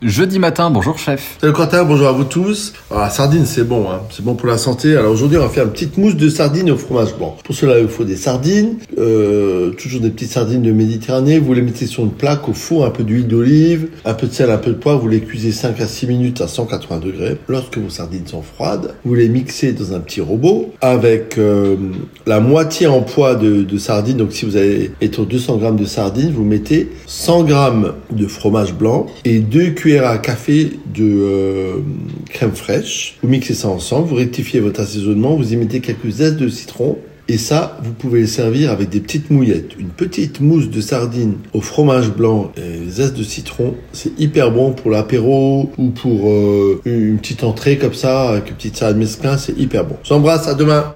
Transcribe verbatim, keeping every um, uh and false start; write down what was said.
Jeudi matin, bonjour chef. Salut Quentin, bonjour à vous tous. Alors, la sardine, c'est bon, hein. C'est bon pour la santé. Alors aujourd'hui, on va faire une petite mousse de sardines au fromage blanc. Pour cela, il faut des sardines, euh, toujours des petites sardines de Méditerranée. Vous les mettez sur une plaque au four, un peu d'huile d'olive, un peu de sel, un peu de poivre. Vous les cuisez cinq à six minutes à cent quatre-vingts degrés. Lorsque vos sardines sont froides, vous les mixez dans un petit robot avec euh, la moitié en poids de, de sardines. Donc si vous avez mettons deux cents grammes de sardines, vous mettez cent grammes de fromage blanc et deux cuillères à café de euh, crème fraîche. Vous mixez ça ensemble, vous rectifiez votre assaisonnement, vous y mettez quelques zestes de citron et ça, vous pouvez le servir avec des petites mouillettes. Une petite mousse de sardine au fromage blanc et zestes de citron, c'est hyper bon pour l'apéro ou pour euh, une petite entrée comme ça avec une petite salade mesclun, c'est hyper bon. J'embrasse, à demain.